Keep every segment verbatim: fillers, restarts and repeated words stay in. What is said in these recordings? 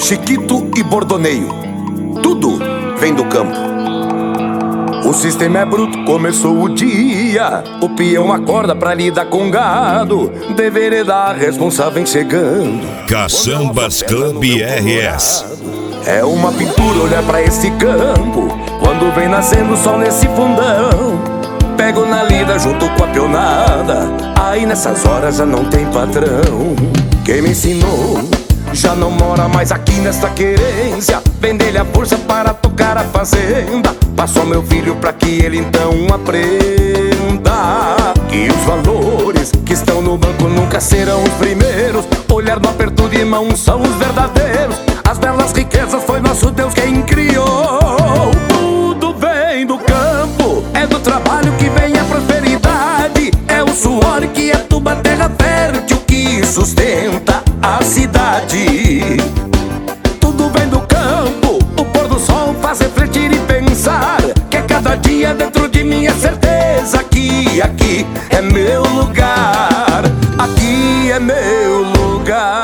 chiquito e bordoneio, tudo vem do campo. O sistema é bruto, começou o dia. O peão acorda pra lidar com gado. Deveria dar responsável vem chegando. Caçambas Club R S. É uma pintura olhar pra esse campo. Quando vem nascendo o sol nesse fundão. Pego na lida junto com a pionada. Aí nessas horas já não tem patrão. Quem me ensinou já não mora mais aqui nesta querência. Vender-lhe a força para tocar a fazenda. Passou meu filho pra que ele então aprenda que os valores que estão no banco nunca serão os primeiros. Olhar no aperto de mão são os verdadeiros. As belas riquezas foi nosso Deus quem criou. Tudo vem do campo, é do trabalho que vem a prosperidade. É o suor que aduba a terra fértil que sustenta a cidade. Tudo vem do campo, o pôr do sol faz refletir e pensar que a cada dia dentro de mim é certeza que aqui é meu lugar. Aqui é meu lugar.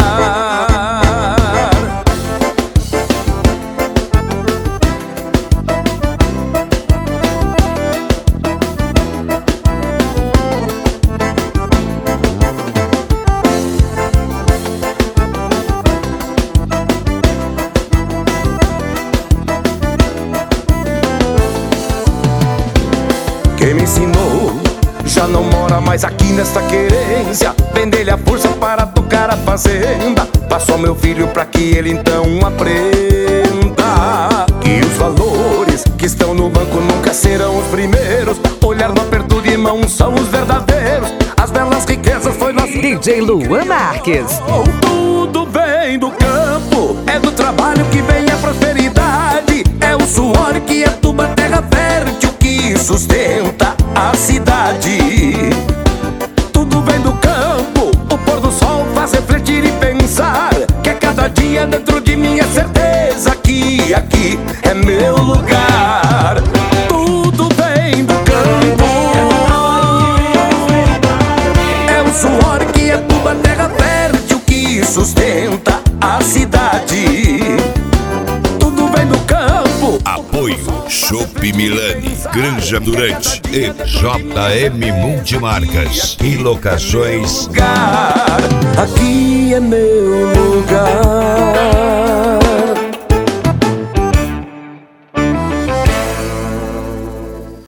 Quem me ensinou já não mora mais aqui nesta querência. Vender-lhe a força para tocar a fazenda. Passou meu filho pra que ele então aprenda que os valores que estão no banco nunca serão os primeiros. Olhar no aperto de mão são os verdadeiros. As belas riquezas foi nosso D J Luan Marques. Oh, tudo vem do campo, é do trabalho que vem a prosperidade. É o suor que aduba a terra fértil que sustenta a cidade. Tudo vem do campo, o pôr do sol faz refletir e pensar que a cada dia dentro de mim é certeza que aqui é meu lugar. Tudo vem do campo, é o suor que aduba a terra fértil que sustenta a cidade. Tudo vem do campo. Apoio Chopp Milani, Granja Durante e J M Multimarcas e Locações. Aqui é meu lugar.